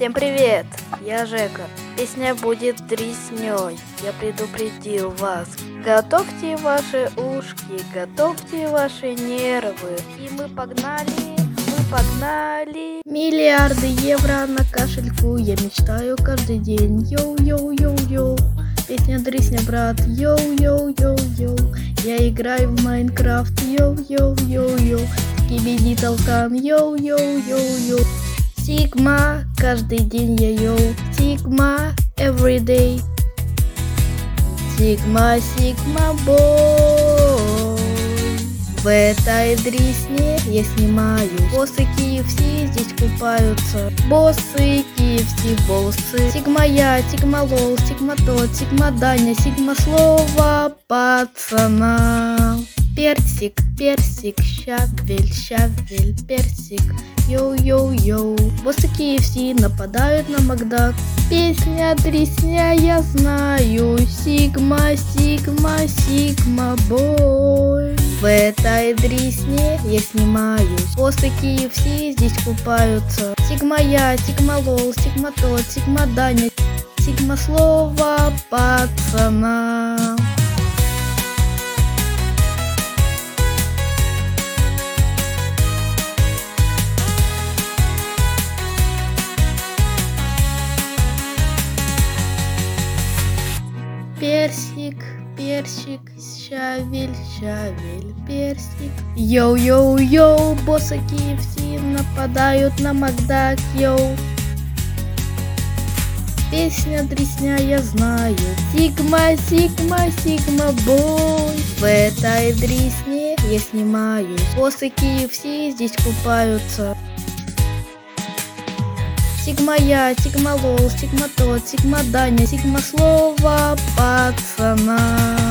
Всем привет, я Жека. Песня будет дреснёй, я предупредил вас. Готовьте ваши ушки, готовьте ваши нервы. И мы погнали. Миллиарды евро на кошельку, я мечтаю каждый день. Йоу-йоу-йоу-йоу. Песня дресня, брат. Йоу-йоу-йоу-йоу. Я играю в Майнкрафт. Йоу-йоу-йоу-йоу. Скибиди толкан. Йоу-йоу-йоу-йоу. Сигма, каждый день я йоу. Сигма, every day. Сигма, сигма, бой. В этой дресне я снимаю. Боссы KFC здесь купаются. Боссы KFC, боссы. Сигма я, сигма лол, сигма тот, сигма Даня, сигма слово пацана. Персик, персик, щавель, щавель, персик. Йоу-йоу-йоу. Боссы KFC нападают на Макдак. Песня дресня я знаю. Сигма, сигма, сигма бой. В этой дресне я снимаюсь. Боссы KFC здесь купаются. Сигма я, сигма лол, сигма тот, сигма Даня, сигма слово пацана. Персик, персик, щавель, щавель, персик. Йоу-йоу-йоу, боссы KFC нападают на Макдак, йоу. Песня дресня я знаю. Сигма, сигма, сигма бой. В этой дресне я снимаюсь. Боссы KFC здесь купаются. Сигма я, сигма лол, сигма тот, сигма Даня, сигма слово пацана.